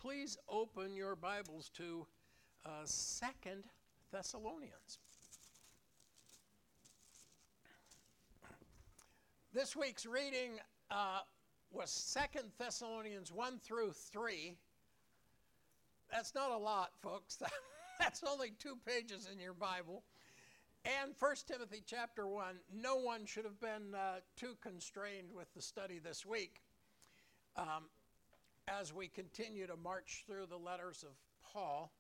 please open your Bibles to 2 Thessalonians. This week's reading was 2 Thessalonians 1 through 3. That's not a lot, folks. That's only 2 pages in your Bible. And 1 Timothy chapter 1. No one should have been too constrained with the study this week as we continue to march through the letters of Paul.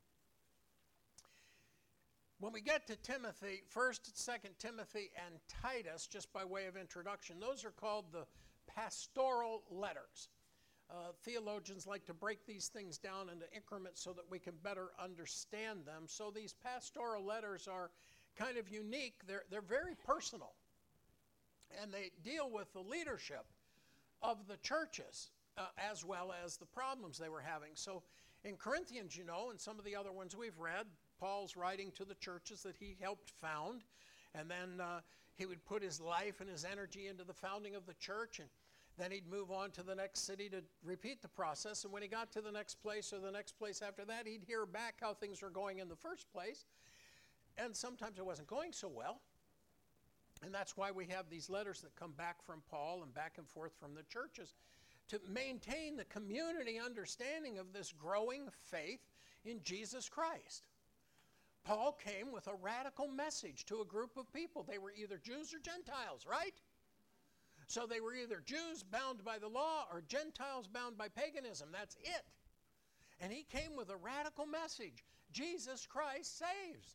When we get to Timothy, 1st, 2nd Timothy, and Titus, just by way of introduction, those are called the pastoral letters. Theologians like to break these things down into increments so that we can better understand them. So these pastoral letters are kind of unique. They're very personal. And they deal with the leadership of the churches as well as the problems they were having. So in Corinthians, you know, and some of the other ones we've read, Paul's writing to the churches that he helped found. And then he would put his life and his energy into the founding of the church, and then he'd move on to the next city to repeat the process. And when he got to the next place or the next place after that, he'd hear back how things were going in the first place. And sometimes it wasn't going so well. And that's why we have these letters that come back from Paul and back and forth from the churches to maintain the community understanding of this growing faith in Jesus Christ. Paul came with a radical message to a group of people. They were either Jews or Gentiles, right? So they were either Jews bound by the law or Gentiles bound by paganism. That's it. And he came with a radical message. Jesus Christ saves.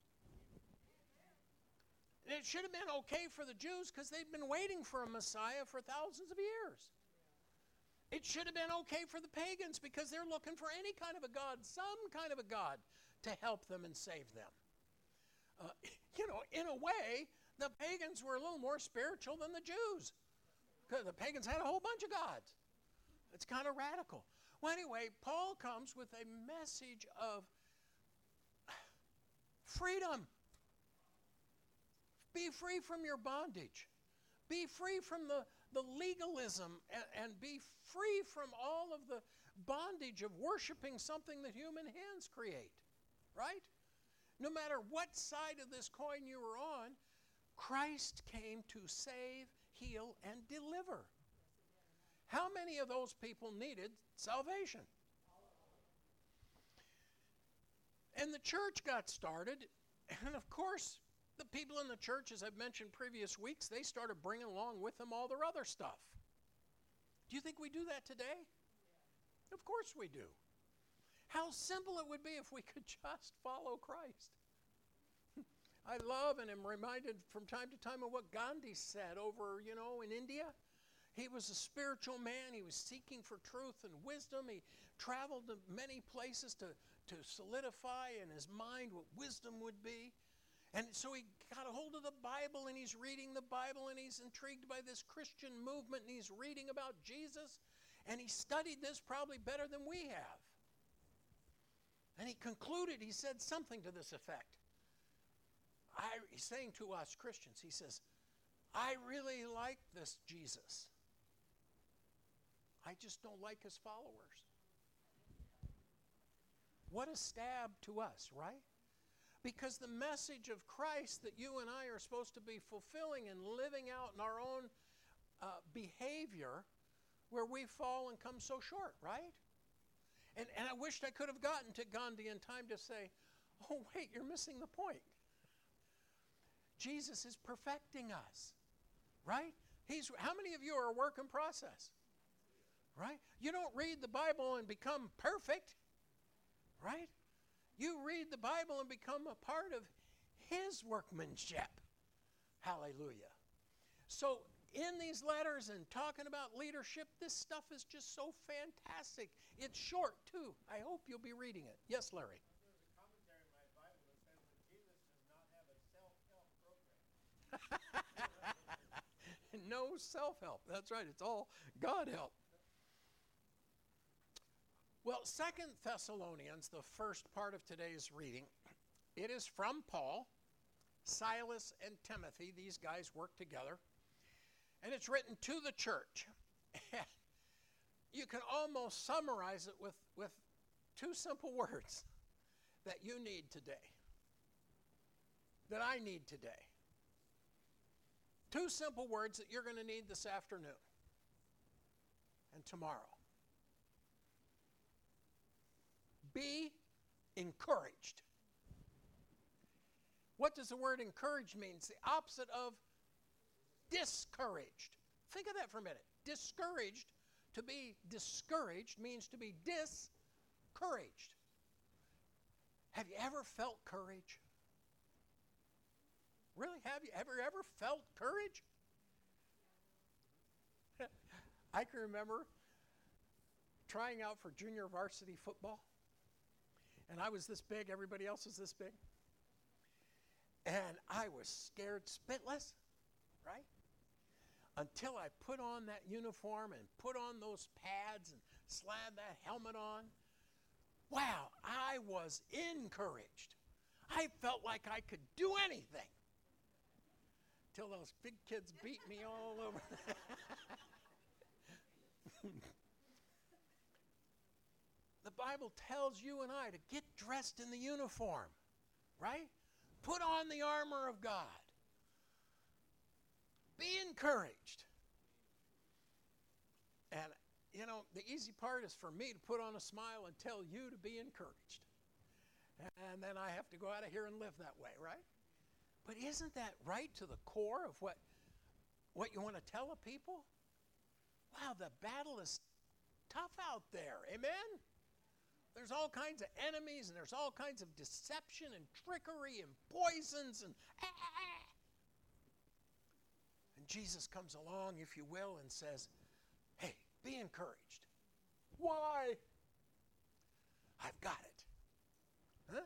And it should have been okay for the Jews because they'd been waiting for a Messiah for thousands of years. It should have been okay for the pagans because they're looking for any kind of a God, some kind of a God to help them and save them. In a way, the pagans were a little more spiritual than the Jews because the pagans had a whole bunch of gods. It's kind of radical. Well, anyway, Paul comes with a message of freedom. Be free from your bondage. Be free from the legalism and be free from all of the bondage of worshiping something that human hands create, right? No matter what side of this coin you were on, Christ came to save, heal, and deliver. How many of those people needed salvation? And the church got started, and of course, the people in the church, as I've mentioned previous weeks, they started bringing along with them all their other stuff. Do you think we do that today? Of course we do. How simple it would be if we could just follow Christ. I love and am reminded from time to time of what Gandhi said over, in India. He was a spiritual man. He was seeking for truth and wisdom. He traveled to many places to solidify in his mind what wisdom would be. And so he got a hold of the Bible, and he's reading the Bible, and he's intrigued by this Christian movement, and he's reading about Jesus, and he studied this probably better than we have. And he concluded, he said something to this effect. He's saying to us Christians, he says, I really like this Jesus. I just don't like his followers. What a stab to us, right? Because the message of Christ that you and I are supposed to be fulfilling and living out in our own behavior, where we fall and come so short, right? And I wished I could have gotten to Gandhi in time to say, oh, wait, you're missing the point. Jesus is perfecting us, right? How many of you are a work in process, right? You don't read the Bible and become perfect, right? You read the Bible and become a part of his workmanship. Hallelujah. So in these letters and talking about leadership, this stuff is just so fantastic. It's short, too. I hope you'll be reading it. Yes, Larry? There's a commentary in my Bible that says that Jesus does not have a self-help program. No self-help. That's right. It's all God help. Well, 2 Thessalonians, the first part of today's reading, it is from Paul, Silas, and Timothy. These guys work together. And it's written to the church. You can almost summarize it with 2 simple words that you need today, that I need today. 2 simple words that you're going to need this afternoon and tomorrow. Be encouraged. What does the word encouraged mean? It's the opposite of discouraged. Think of that for a minute. Discouraged, to be discouraged means to be discouraged. Have you ever felt courage? Really? Have you ever felt courage? I can remember trying out for junior varsity football. And I was this big, everybody else was this big. And I was scared spitless, right? Until I put on that uniform and put on those pads and slapped that helmet on. Wow, I was encouraged. I felt like I could do anything. Till those big kids beat me all over. The Bible tells you and I to get dressed in the uniform, right? Put on the armor of God. Be encouraged. And, you know, the easy part is for me to put on a smile and tell you to be encouraged. And then I have to go out of here and live that way, right? But isn't that right to the core of what you want to tell a people? Wow, the battle is tough out there. Amen? There's all kinds of enemies, and there's all kinds of deception and trickery and poisons and And Jesus comes along, if you will, and says, hey, be encouraged. Why? I've got it. Huh?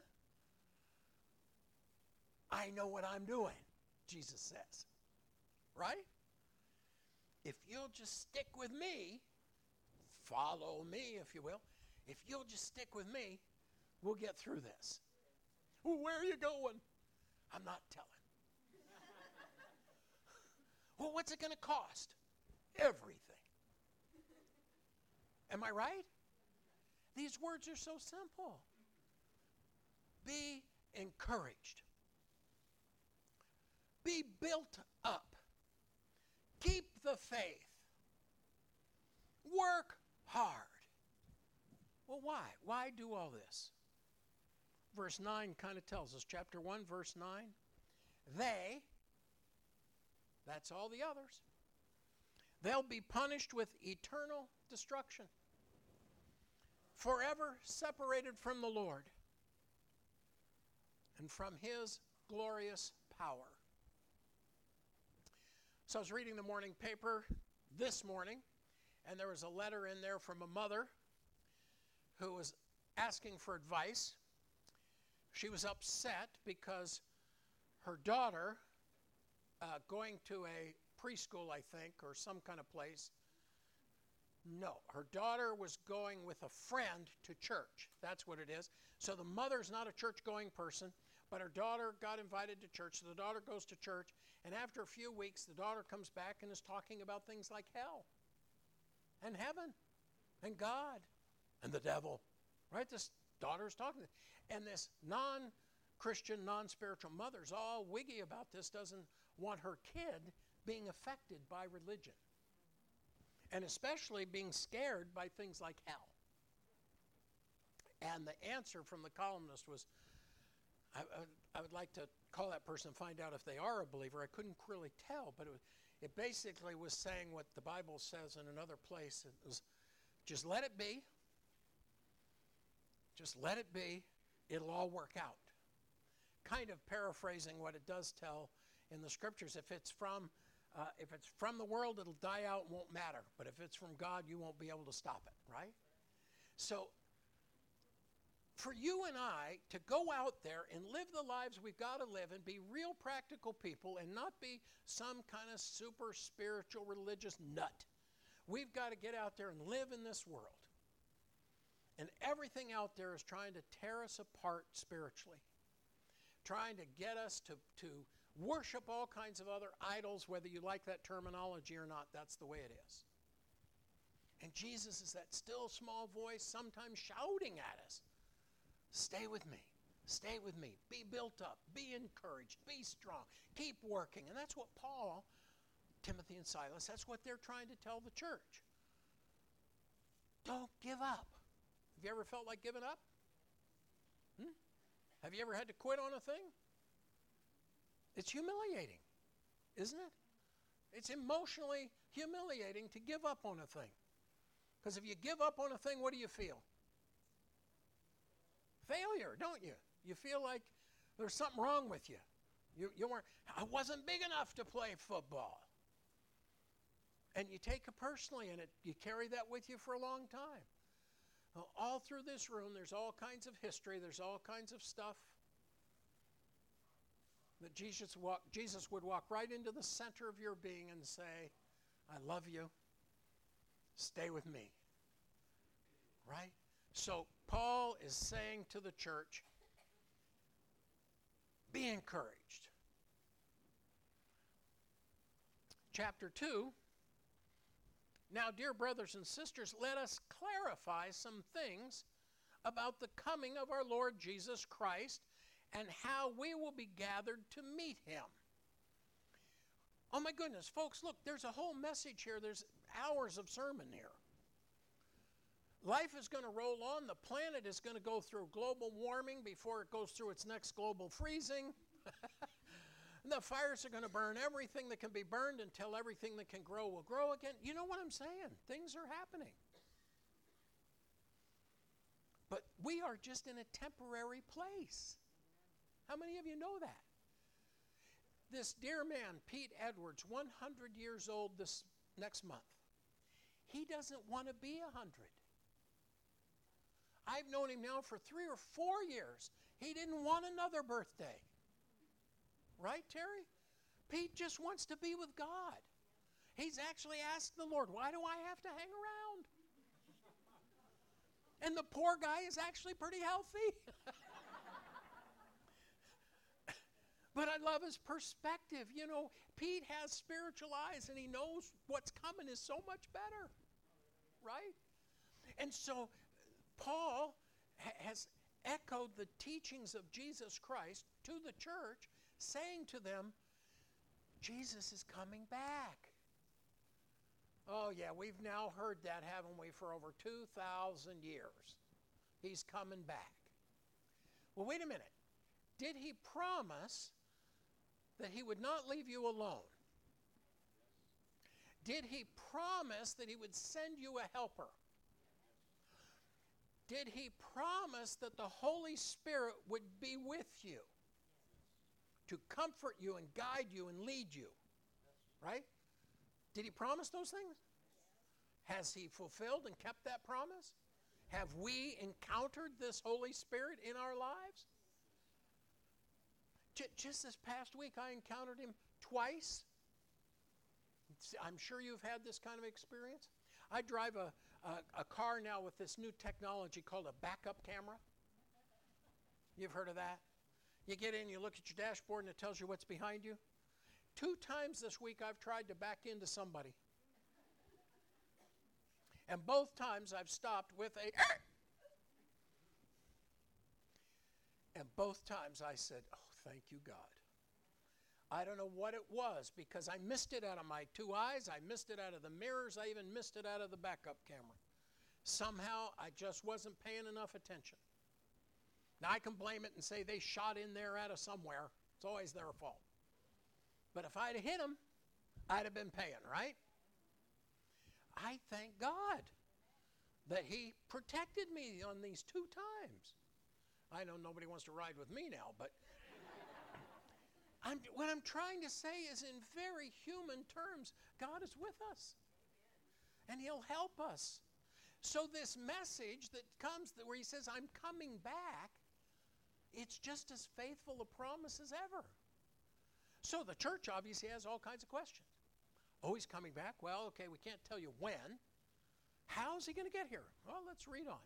I know what I'm doing, Jesus says. Right? If you'll just stick with me, follow me, if you will. If you'll just stick with me, we'll get through this. Well, where are you going? I'm not telling. Well, what's it going to cost? Everything. Am I right? These words are so simple. Be encouraged. Be built up. Keep the faith. Work hard. Well, why? Why do all this? Verse 9 kind of tells us, chapter 1, verse 9. They, that's all the others, they'll be punished with eternal destruction, forever separated from the Lord and from His glorious power. So I was reading the morning paper this morning, and there was a letter in there from a mother who was asking for advice. She was upset because her daughter, going to a preschool, I think, or some kind of place. No, her daughter was going with a friend to church. That's what it is. So the mother's not a church-going person, but her daughter got invited to church. So the daughter goes to church, and after a few weeks, the daughter comes back and is talking about things like hell and heaven and God and the devil. Right? This daughter's talking. And this non-Christian, non-spiritual mother's all wiggy about this, doesn't want her kid being affected by religion. And especially being scared by things like hell. And the answer from the columnist was, I would like to call that person and find out if they are a believer. I couldn't really tell, but it basically was saying what the Bible says in another place. It was, just let it be. Just let it be. It'll all work out. Kind of paraphrasing what it does tell in the scriptures. If it's from the world, it'll die out, won't matter. But if it's from God, you won't be able to stop it, right? So for you and I to go out there and live the lives we've got to live and be real practical people and not be some kind of super spiritual religious nut, we've got to get out there and live in this world. And everything out there is trying to tear us apart spiritually, trying to get us to worship all kinds of other idols, whether you like that terminology or not. That's the way it is. And Jesus is that still small voice sometimes shouting at us. Stay with me. Stay with me. Be built up. Be encouraged. Be strong. Keep working. And that's what Paul, Timothy, and Silas, that's what they're trying to tell the church. Don't give up. Have you ever felt like giving up? Have you ever had to quit on a thing? It's humiliating, isn't it? It's emotionally humiliating to give up on a thing. Because if you give up on a thing, what do you feel? Failure, don't you? You feel like there's something wrong with you. You weren't, I wasn't big enough to play football. And you take it personally, and you carry that with you for a long time. Well, all through this room, there's all kinds of history. There's all kinds of stuff that Jesus would walk right into the center of your being and say, I love you. Stay with me. Right? So Paul is saying to the church, be encouraged. Chapter 2. Now, dear brothers and sisters, let us clarify some things about the coming of our Lord Jesus Christ and how we will be gathered to meet him. Oh my goodness, folks, look, there's a whole message here. There's hours of sermon here. Life is going to roll on. The planet is going to go through global warming before it goes through its next global freezing. The fires are going to burn everything that can be burned until everything that can grow will grow again. You know what I'm saying? Things are happening. But we are just in a temporary place. How many of you know that? This dear man, Pete Edwards, 100 years old this next month. He doesn't want to be 100. I've known him now for 3 or 4 years. He didn't want another birthday. Right, Terry? Pete just wants to be with God. He's actually asked the Lord, why do I have to hang around? And the poor guy is actually pretty healthy. But I love his perspective. You know, Pete has spiritual eyes and he knows what's coming is so much better. Right? And so Paul has echoed the teachings of Jesus Christ to the church, saying to them, Jesus is coming back. Oh yeah, we've now heard that, haven't we, for over 2,000 years. He's coming back. Well, wait a minute. Did he promise that he would not leave you alone? Did he promise that he would send you a helper? Did he promise that the Holy Spirit would be with you to comfort you and guide you and lead you? Right? Did he promise those things? Has he fulfilled and kept that promise? Have we encountered this Holy Spirit in our lives? Just this past week, I encountered him twice. I'm sure you've had this kind of experience. I drive a car now with this new technology called a backup camera. You've heard of that? You get in, you look at your dashboard, and it tells you what's behind you. 2 times this week, I've tried to back into somebody. And both times, I've stopped with a... And both times, I said, oh, thank you, God. I don't know what it was, because I missed it out of my 2 eyes. I missed it out of the mirrors. I even missed it out of the backup camera. Somehow, I just wasn't paying enough attention. Now, I can blame it and say they shot in there out of somewhere. It's always their fault. But if I'd have hit them, I'd have been paying, right? I thank God that he protected me on these 2 times. I know nobody wants to ride with me now, but what I'm trying to say is, in very human terms, God is with us. And he'll help us. So this message that comes where he says, I'm coming back, it's just as faithful a promise as ever. So the church obviously has all kinds of questions. Oh, he's coming back? Well, okay, we can't tell you when. How's he going to get here? Well, let's read on.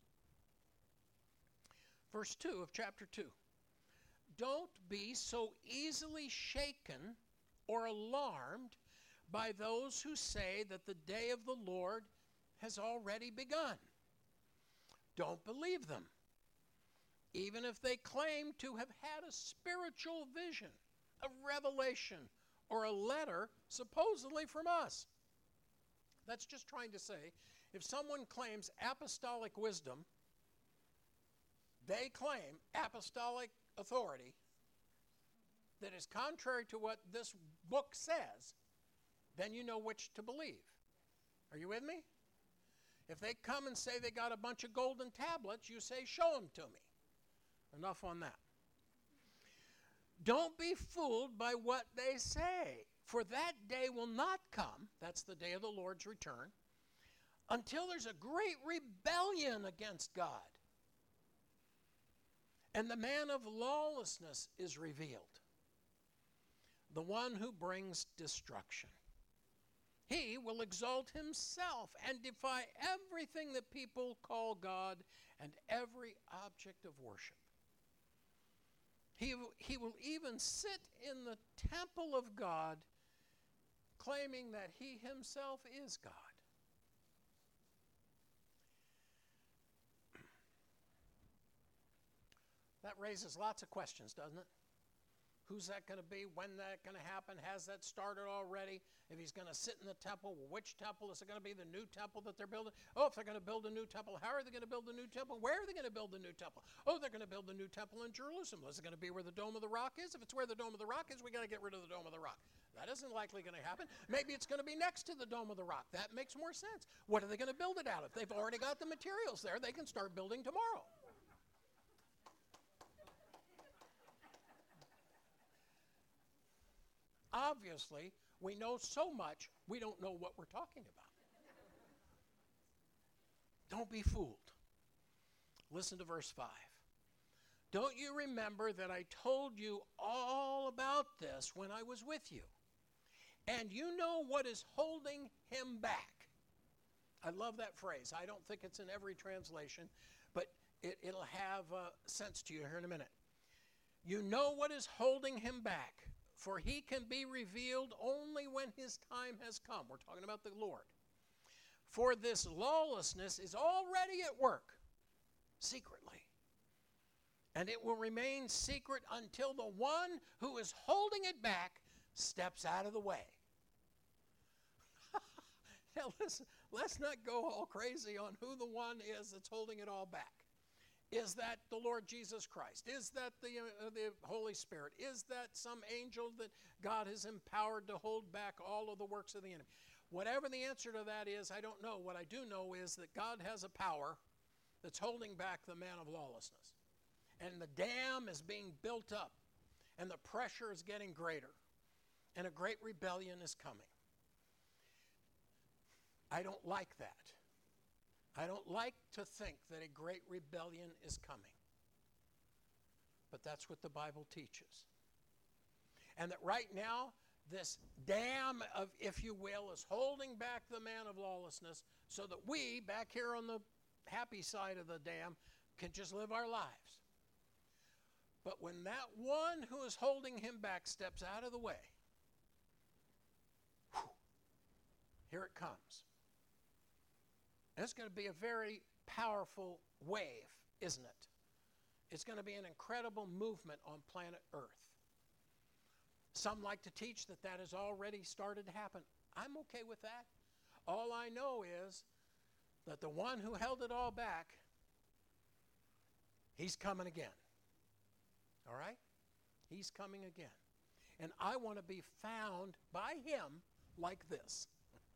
Verse 2 of chapter 2. Don't be so easily shaken or alarmed by those who say that the day of the Lord has already begun. Don't believe them, even if they claim to have had a spiritual vision, a revelation, or a letter supposedly from us. That's just trying to say, if someone claims apostolic wisdom, they claim apostolic authority that is contrary to what this book says, then you know which to believe. Are you with me? If they come and say they got a bunch of golden tablets, you say, show them to me. Enough on that. Don't be fooled by what they say, for that day will not come, that's the day of the Lord's return, until there's a great rebellion against God. And the man of lawlessness is revealed, the one who brings destruction. He will exalt himself and defy everything that people call God and every object of worship. He will even sit in the temple of God, claiming that he himself is God. That raises lots of questions, doesn't it? Who's that going to be? When that going to happen? Has that started already? If he's going to sit in the temple, well, which temple? Is it going to be the new temple that they're building? Oh, if they're going to build a new temple, how are they going to build a new temple? Where are they going to build a new temple? Oh, they're going to build a new temple in Jerusalem. Is it going to be where the Dome of the Rock is? If it's where the Dome of the Rock is, we got to get rid of the Dome of the Rock. That isn't likely going to happen. Maybe it's going to be next to the Dome of the Rock. That makes more sense. What are they going to build it out of? They've already got the materials there. They can start building tomorrow. Obviously, we know so much, we don't know what we're talking about. Don't be fooled. Listen to verse 5. Don't you remember that I told you all about this when I was with you? And you know what is holding him back. I love that phrase. I don't think it's in every translation, but it'll have sense to you here in a minute. You know what is holding him back, for he can be revealed only when his time has come. We're talking about the Lord. For this lawlessness is already at work, secretly. And it will remain secret until the one who is holding it back steps out of the way. Now listen, let's not go all crazy on who the one is that's holding it all back. Is that the Lord Jesus Christ? Is that the Holy Spirit? Is that some angel that God has empowered to hold back all of the works of the enemy? Whatever the answer to that is, I don't know. What I do know is that God has a power that's holding back the man of lawlessness. And the dam is being built up, and the pressure is getting greater, and a great rebellion is coming. I don't like that. I don't like to think that a great rebellion is coming. But that's what the Bible teaches. And that right now, this dam of, if you will, is holding back the man of lawlessness so that we, back here on the happy side of the dam, can just live our lives. But when that one who is holding him back steps out of the way, here it comes. And it's going to be a very powerful wave, isn't it? It's going to be an incredible movement on planet Earth. Some like to teach that that has already started to happen. I'm okay with that. All I know is that the one who held it all back, he's coming again. All right? He's coming again. And I want to be found by him like this.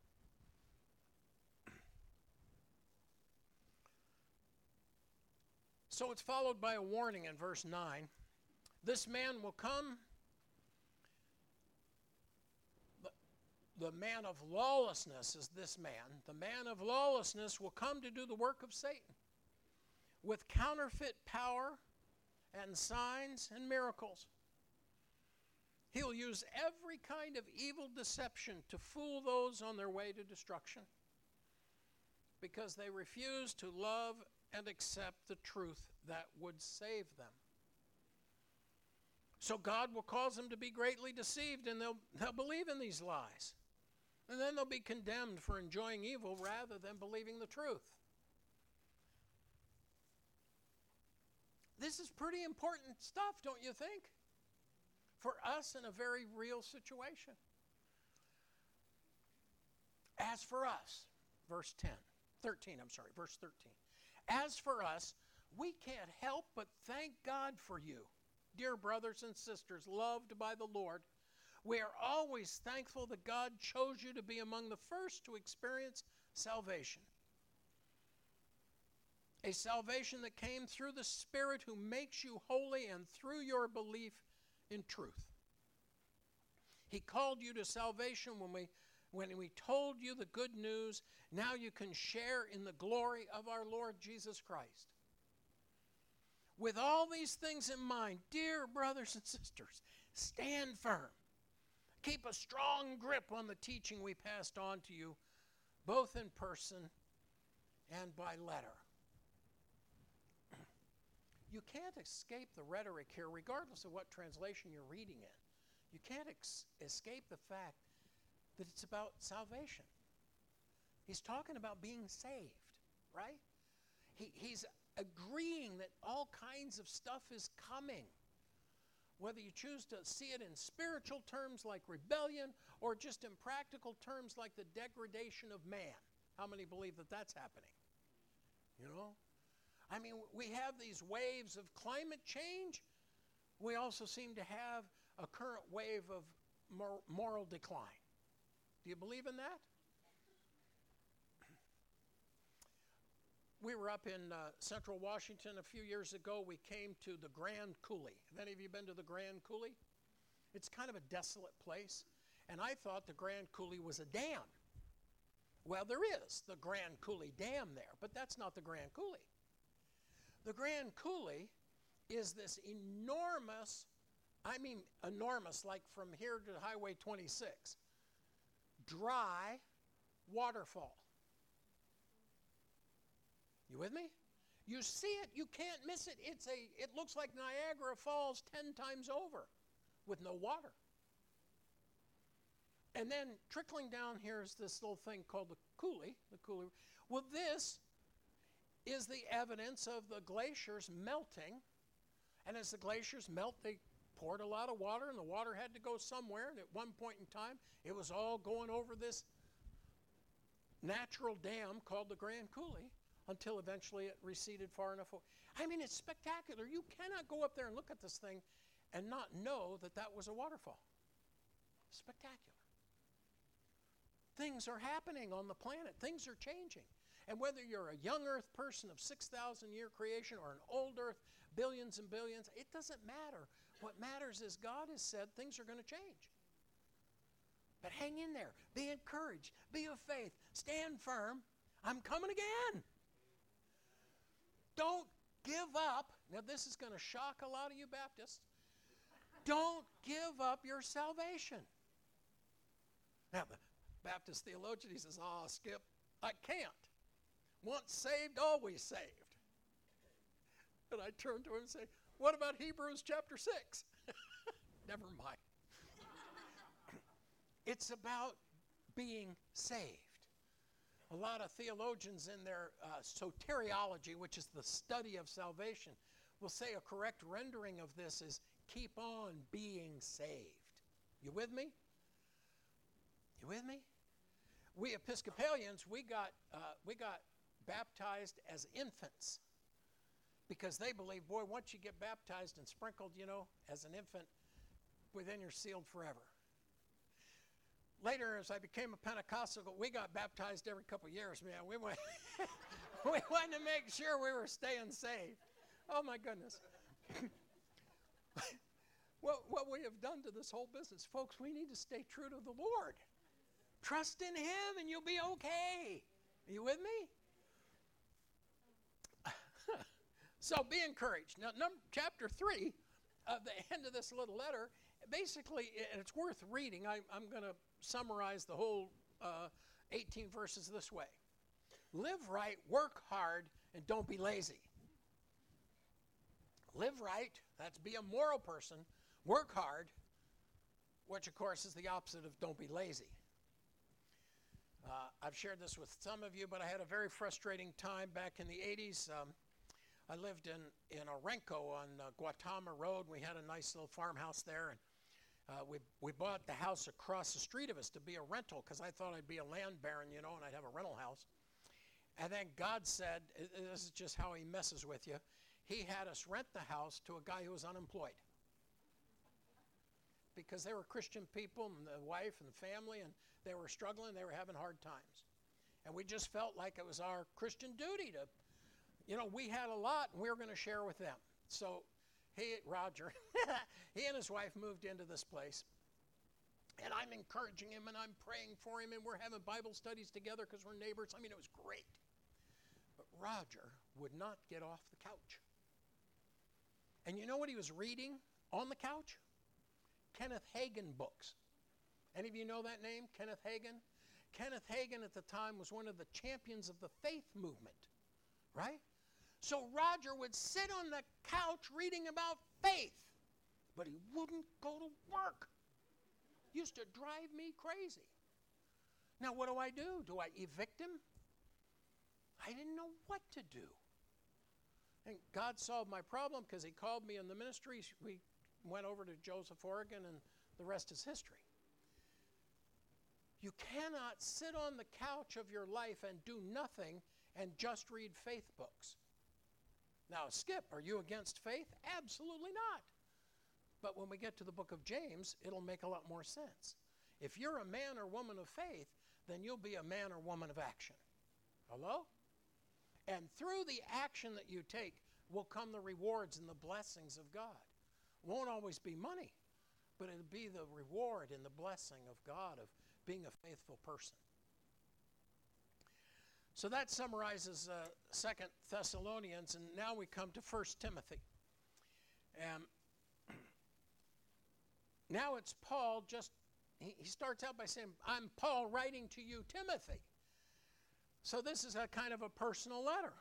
So it's followed by a warning in verse 9. This man will come, the man of lawlessness is this man. The man of lawlessness will come to do the work of Satan with counterfeit power and signs and miracles. He'll use every kind of evil deception to fool those on their way to destruction because they refuse to love and accept the truth that would save them. So God will cause them to be greatly deceived, and they'll believe in these lies. And then they'll be condemned for enjoying evil rather than believing the truth. This is pretty important stuff, don't you think? For us in a very real situation. As for us, verse 13. As for us, we can't help but thank God for you, dear brothers and sisters, loved by the Lord. We are always thankful that God chose you to be among the first to experience salvation. A salvation that came through the Spirit who makes you holy and through your belief in truth. He called you to salvation when we told you the good news. Now you can share in the glory of our Lord Jesus Christ. With all these things in mind, dear brothers and sisters, stand firm. Keep a strong grip on the teaching we passed on to you, both in person and by letter. You can't escape the rhetoric here, regardless of what translation you're reading in. You can't escape the fact that it's about salvation. He's talking about being saved, right? He's agreeing that all kinds of stuff is coming. Whether you choose to see it in spiritual terms like rebellion or just in practical terms like the degradation of man. How many believe that that's happening? You know? I mean, we have these waves of climate change. We also seem to have a current wave of moral decline. Do you believe in that? We were up in central Washington a few years ago. We came to the Grand Coulee. Have any of you been to the Grand Coulee? It's kind of a desolate place. And I thought the Grand Coulee was a dam. Well, there is the Grand Coulee Dam there, but that's not the Grand Coulee. The Grand Coulee is this enormous, like from here to Highway 26, dry waterfall. You with me? You see it, you can't miss it. It looks like Niagara Falls 10 times over with no water. And then trickling down here is this little thing called the coulee. Well, this is the evidence of the glaciers melting. And as the glaciers melt, they poured a lot of water, and the water had to go somewhere. And at one point in time, it was all going over this natural dam called the Grand Coulee until eventually it receded far enough. I mean, it's spectacular. You cannot go up there and look at this thing and not know that that was a waterfall. Spectacular. Things are happening on the planet. Things are changing. And whether you're a young earth person of 6,000-year creation or an old earth, billions and billions, it doesn't matter. What matters is God has said things are going to change. But hang in there. Be encouraged. Be of faith. Stand firm. I'm coming again. Don't give up. Now, this is going to shock a lot of you Baptists. Don't give up your salvation. Now, the Baptist theologian, he says, Skip, I can't. Once saved, always saved. And I turn to him and say, what about Hebrews chapter 6? Never mind. It's about being saved. A lot of theologians in their soteriology, which is the study of salvation, will say a correct rendering of this is keep on being saved. You with me? You with me? We Episcopalians, we got baptized as infants because they believe, boy, once you get baptized and sprinkled, as an infant, then you're sealed forever. Later, as I became a Pentecostal, we got baptized every couple of years, man. We wanted to make sure we were staying saved. Oh, my goodness. What we have done to this whole business, folks, we need to stay true to the Lord. Trust in Him and you'll be okay. Are you with me? So be encouraged. Now, chapter 3, the end of this little letter, basically, and it's worth reading. I'm going to summarize the whole 18 verses this way. Live right, work hard, and don't be lazy. Live right, that's be a moral person. Work hard, which of course is the opposite of don't be lazy. I've shared this with some of you, but I had a very frustrating time back in the 80s. I lived in Orenco on Guatama Road. We had a nice little farmhouse there, and we bought the house across the street of us to be a rental because I thought I'd be a land baron, and I'd have a rental house. And then God said, this is just how he messes with you, he had us rent the house to a guy who was unemployed. Because they were Christian people, and the wife and the family, and they were struggling, they were having hard times. And we just felt like it was our Christian duty to, we had a lot, and we were going to share with them. So Roger, he and his wife moved into this place. And I'm encouraging him, and I'm praying for him, and we're having Bible studies together because we're neighbors. I mean, it was great. But Roger would not get off the couch. And you know what he was reading on the couch? Kenneth Hagin books. Any of you know that name, Kenneth Hagin? Kenneth Hagin at the time was one of the champions of the faith movement, right? So Roger would sit on the couch reading about faith, but he wouldn't go to work. Used to drive me crazy. Now what do? Do I evict him? I didn't know what to do. And God solved my problem because he called me in the ministry. We went over to Joseph, Oregon, and the rest is history. You cannot sit on the couch of your life and do nothing and just read faith books. Now, Skip, are you against faith? Absolutely not. But when we get to the book of James, it'll make a lot more sense. If you're a man or woman of faith, then you'll be a man or woman of action. Hello? And through the action that you take will come the rewards and the blessings of God. Won't always be money, but it'll be the reward and the blessing of God of being a faithful person. So that summarizes 2 Thessalonians, and now we come to 1 Timothy. Now it's Paul he starts out by saying, I'm Paul writing to you, Timothy. So this is a kind of a personal letter.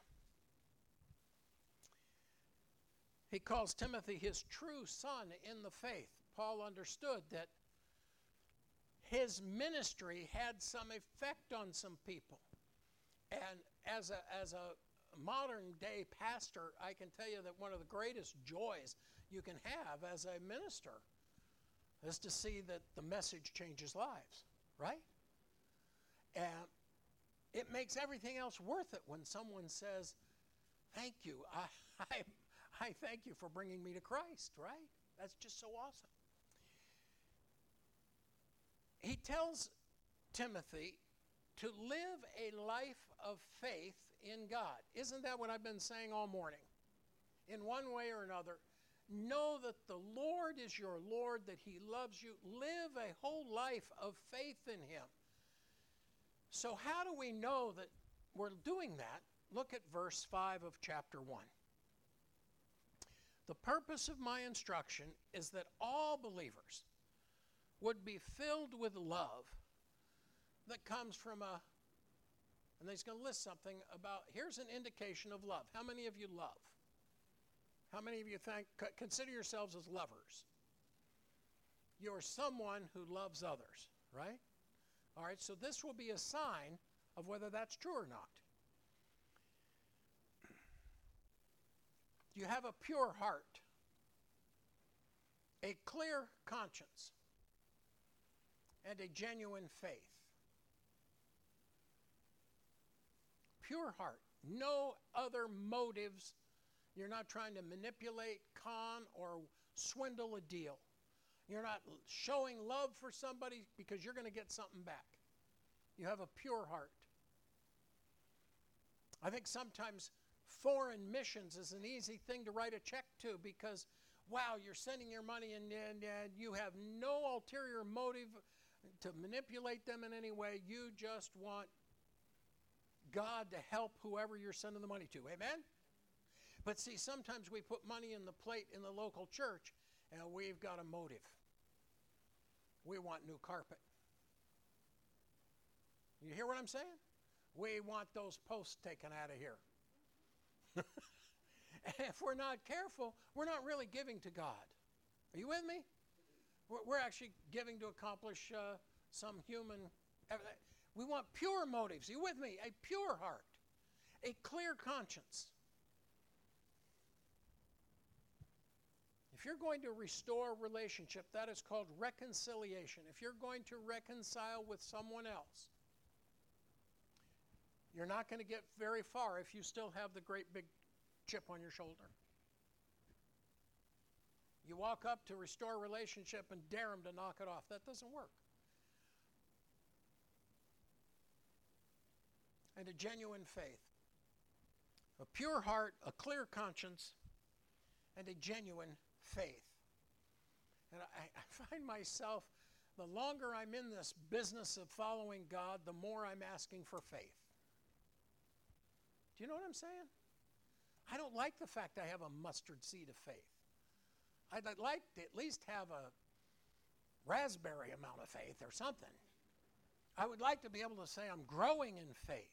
He calls Timothy his true son in the faith. Paul understood that his ministry had some effect on some people. And as a modern day pastor, I can tell you that one of the greatest joys you can have as a minister is to see that the message changes lives, right? And it makes everything else worth it when someone says, thank you, I thank you for bringing me to Christ, right? That's just so awesome. He tells Timothy to live a life of faith in God. Isn't that what I've been saying all morning? In one way or another, know that the Lord is your Lord, that he loves you. Live a whole life of faith in him. So how do we know that we're doing that? Look at verse 5 of chapter 1. The purpose of my instruction is that all believers would be filled with love that comes from and he's going to list something about, here's an indication of love. How many of you love? How many of you consider yourselves as lovers? You're someone who loves others, right? All right, so this will be a sign of whether that's true or not. You have a pure heart, a clear conscience, and a genuine faith. Pure heart, no other motives. You're not trying to manipulate, con, or swindle a deal. You're not showing love for somebody because you're going to get something back. You have a pure heart. I think sometimes foreign missions is an easy thing to write a check to because, wow, you're sending your money and you have no ulterior motive to manipulate them in any way. You just want God to help whoever you're sending the money to. Amen? But see, sometimes we put money in the plate in the local church and we've got a motive. We want new carpet. You hear what I'm saying? We want those posts taken out of here. And if we're not careful, we're not really giving to God. Are you with me? We're actually giving to accomplish some human. We want pure motives. Are you with me? A pure heart, a clear conscience. If you're going to restore a relationship, that is called reconciliation. If you're going to reconcile with someone else, you're not going to get very far if you still have the great big chip on your shoulder. You walk up to restore a relationship and dare them to knock it off. That doesn't work. And a genuine faith. A pure heart, a clear conscience, and a genuine faith. And I find myself, the longer I'm in this business of following God, the more I'm asking for faith. Do you know what I'm saying? I don't like the fact I have a mustard seed of faith. I'd like to at least have a raspberry amount of faith or something. I would like to be able to say I'm growing in faith.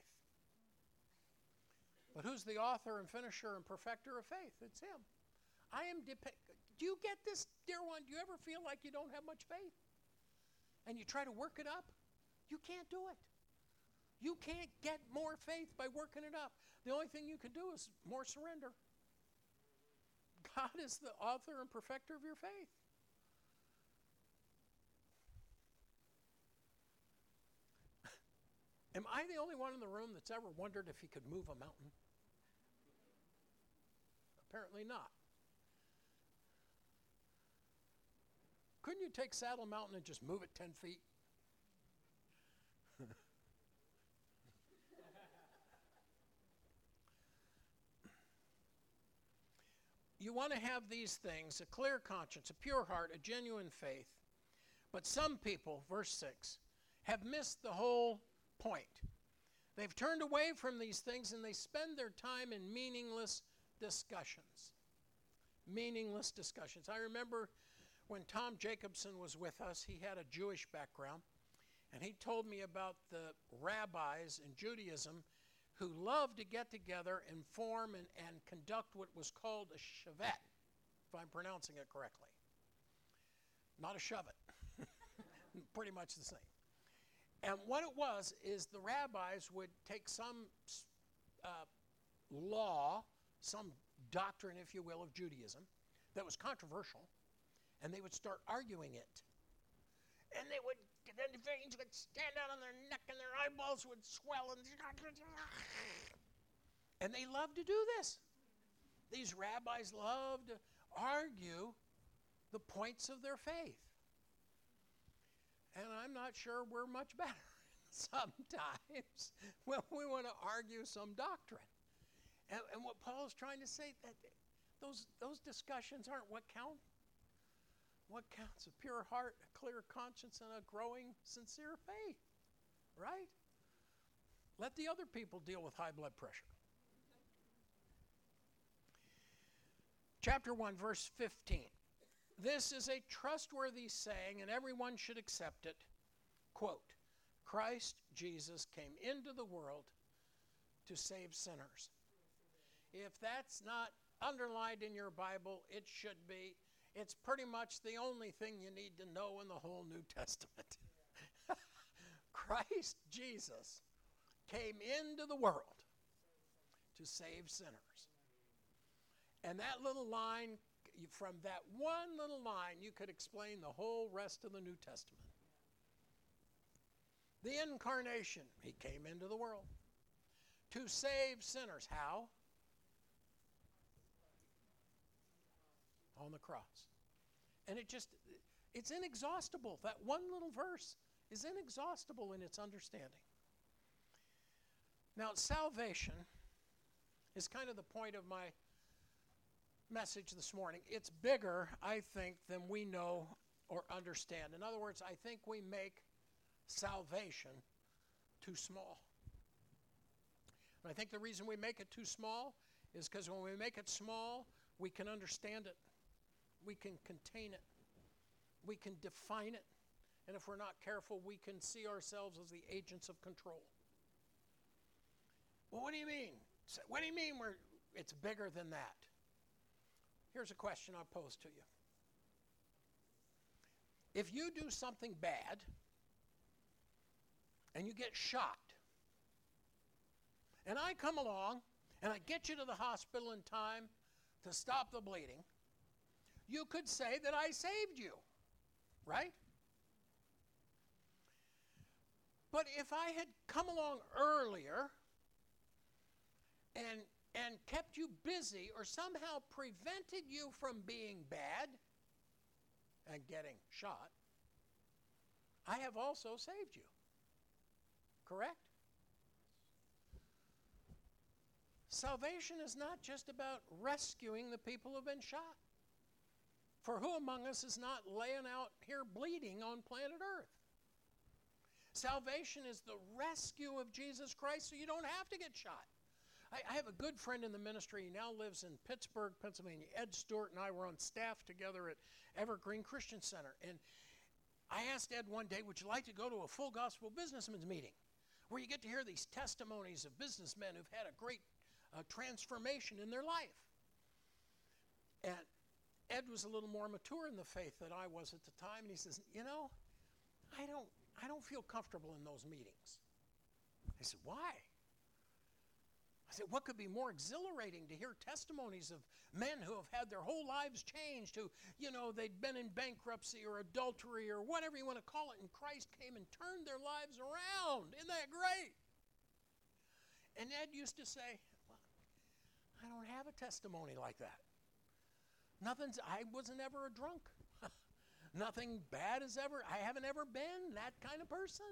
But who's the author and finisher and perfecter of faith? It's Him. Do you get this, dear one? Do you ever feel like you don't have much faith? And you try to work it up? You can't do it. You can't get more faith by working it up. The only thing you can do is more surrender. God is the author and perfecter of your faith. Am I the only one in the room that's ever wondered if he could move a mountain? Apparently not. Couldn't you take Saddle Mountain and just move it 10 feet? You want to have these things, a clear conscience, a pure heart, a genuine faith. But some people, verse 6, have missed the whole point. They've turned away from these things and they spend their time in meaningless discussions. Meaningless discussions. I remember when Tom Jacobson was with us, he had a Jewish background, and he told me about the rabbis in Judaism who loved to get together and form and conduct what was called a shavet, if I'm pronouncing it correctly. Not a shove it. Pretty much the same. And what it was is the rabbis would take some law, some doctrine, if you will, of Judaism that was controversial, and they would start arguing it. And they would, then the veins would stand out on their neck and their eyeballs would swell. And they loved to do this. These rabbis loved to argue the points of their faith. And I'm not sure we're much better sometimes when we want to argue some doctrine. And what Paul's trying to say, that those discussions aren't what count. What counts? A pure heart, a clear conscience, and a growing, sincere faith, right? Let the other people deal with high blood pressure. Chapter 1, verse 15. This is a trustworthy saying, and everyone should accept it. Quote, Christ Jesus came into the world to save sinners. If that's not underlined in your Bible, it should be. It's pretty much the only thing you need to know in the whole New Testament. Christ Jesus came into the world to save sinners. And that little line, from that one little line, you could explain the whole rest of the New Testament. The incarnation, He came into the world to save sinners. How? On the cross. And it's inexhaustible. That one little verse is inexhaustible in its understanding. Now, salvation is kind of the point of my message this morning. It's bigger, I think, than we know or understand. In other words, I think we make salvation too small. And I think the reason we make it too small is because when we make it small, we can understand it. We can contain it. We can define it. And if we're not careful, we can see ourselves as the agents of control. Well, what do you mean? What do you mean it's bigger than that? Here's a question I'll pose to you. If you do something bad, and you get shot, and I come along and I get you to the hospital in time to stop the bleeding, you could say that I saved you, right? But if I had come along earlier and kept you busy or somehow prevented you from being bad and getting shot, I have also saved you. Correct? Salvation is not just about rescuing the people who have been shot. For who among us is not laying out here bleeding on planet Earth? Salvation is the rescue of Jesus Christ so you don't have to get shot. I have a good friend in the ministry. He now lives in Pittsburgh, Pennsylvania. Ed Stewart and I were on staff together at Evergreen Christian Center. And I asked Ed one day, would you like to go to a full gospel businessman's meeting where you get to hear these testimonies of businessmen who've had a great transformation in their life? And Ed was a little more mature in the faith than I was at the time. And he says, you know, I don't feel comfortable in those meetings. I said, why? I said, what could be more exhilarating to hear testimonies of men who have had their whole lives changed, who, you know, they'd been in bankruptcy or adultery or whatever you want to call it, and Christ came and turned their lives around. Isn't that great? And Ed used to say, well, I don't have a testimony like that. I wasn't ever a drunk. Nothing bad I haven't ever been that kind of person.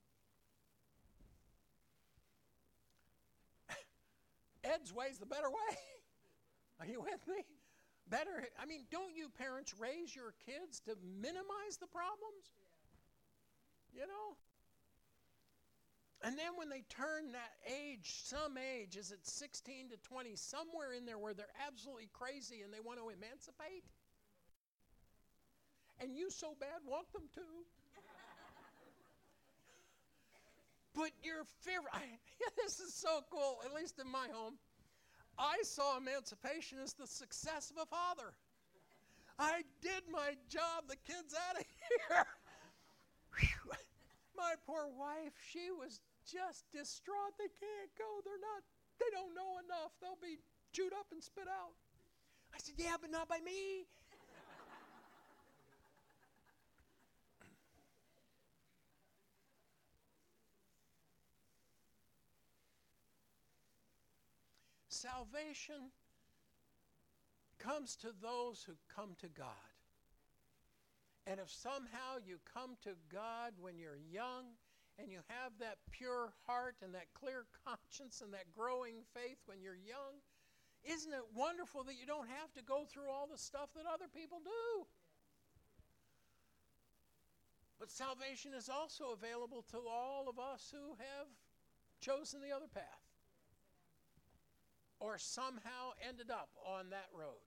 Ed's way's the better way. Are you with me? Better, I mean, don't you parents raise your kids to minimize the problems? You know? And then when they turn that age, some age, is it 16 to 20, somewhere in there where they're absolutely crazy and they want to emancipate? And you so bad want them to. But your favorite, this is so cool, at least in my home. I saw emancipation as the success of a father. I did my job, the kid's out of here. My poor wife, she was just distraught. They can't go, they don't know enough. They'll be chewed up and spit out. I said, yeah, but not by me. Salvation comes to those who come to God. And if somehow you come to God when you're young and you have that pure heart and that clear conscience and that growing faith when you're young, isn't it wonderful that you don't have to go through all the stuff that other people do? But salvation is also available to all of us who have chosen the other path, or somehow ended up on that road.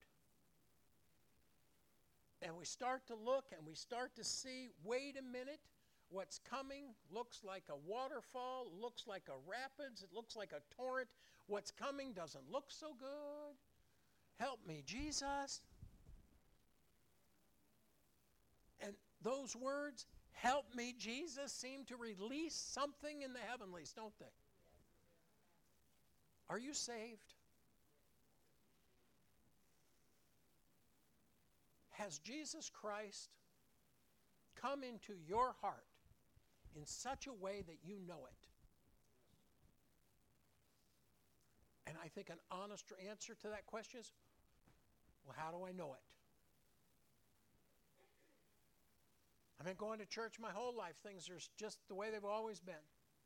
And we start to look and we start to see, wait a minute, what's coming looks like a waterfall, looks like a rapids, it looks like a torrent. What's coming doesn't look so good. Help me, Jesus. And those words, help me, Jesus, seem to release something in the heavenlies, don't they? Are you saved? Has Jesus Christ come into your heart in such a way that you know it? And I think an honest answer to that question is, well, how do I know it? I've been going to church my whole life. Things are just the way they've always been.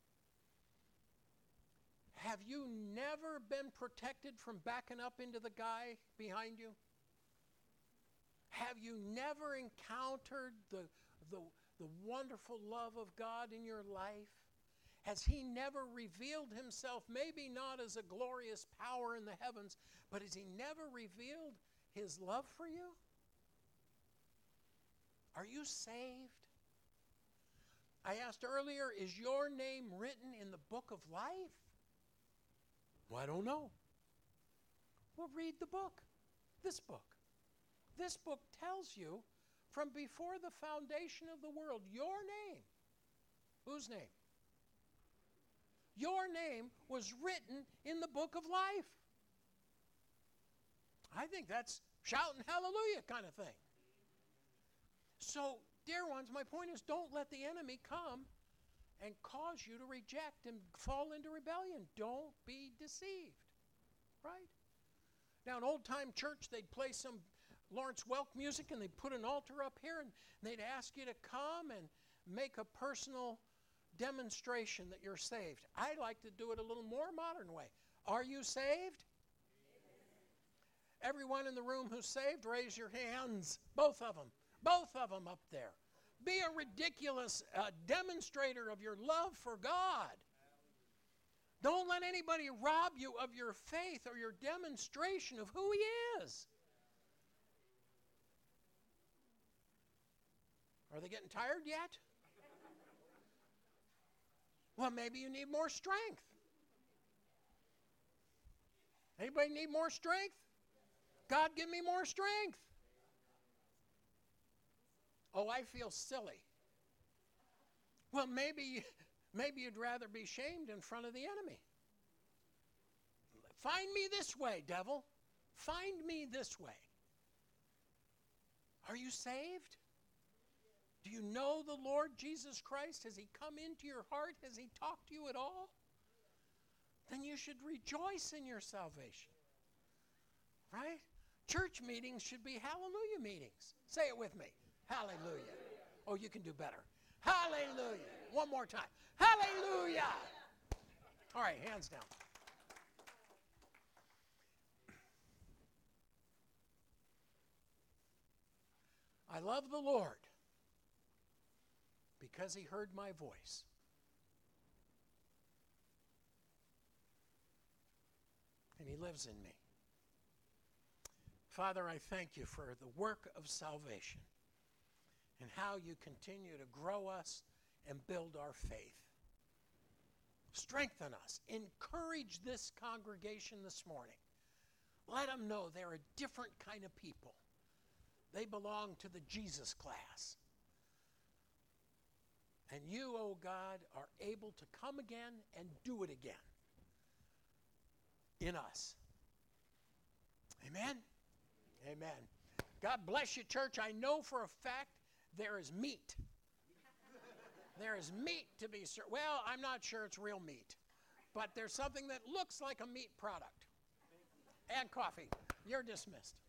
Have you never been protected from backing up into the guy behind you? Have you never encountered the wonderful love of God in your life? Has he never revealed himself, maybe not as a glorious power in the heavens, but has he never revealed his love for you? Are you saved? I asked earlier, is your name written in the book of life? Well, I don't know. Well, read the book, this book. This book tells you from before the foundation of the world, your name. Whose name? your name was written in the book of life. I think that's shouting hallelujah kind of thing. So, dear ones, my point is, don't let the enemy come and cause you to reject and fall into rebellion. Don't be deceived. Right? Now, in old-time church, they'd play some Lawrence Welk music, and they'd put an altar up here, and they'd ask you to come and make a personal demonstration that you're saved. I like to do it a little more modern way. Are you saved? Everyone in the room who's saved, raise your hands. Both of them. Both of them up there. Be a ridiculous demonstrator of your love for God. Don't let anybody rob you of your faith or your demonstration of who He is. Are they getting tired yet? Well, maybe you need more strength. Anybody need more strength? God, give me more strength. Oh, I feel silly. Well, maybe you'd rather be shamed in front of the enemy. Find me this way, devil. Find me this way. Are you saved? Do you know the Lord Jesus Christ? Has He come into your heart? Has He talked to you at all? Then you should rejoice in your salvation. Right? Church meetings should be hallelujah meetings. Say it with me. Hallelujah. Oh, you can do better. Hallelujah. One more time. Hallelujah. All right, hands down. I love the Lord because He heard my voice. And He lives in me. Father, I thank You for the work of salvation and how You continue to grow us and build our faith. Strengthen us. Encourage this congregation this morning. Let them know they're a different kind of people. They belong to the Jesus class. And You, oh God, are able to come again and do it again in us. Amen? Amen. God bless you, church. I know for a fact there is meat. There is meat to be served. Well, I'm not sure it's real meat, but there's something that looks like a meat product. And coffee. You're dismissed.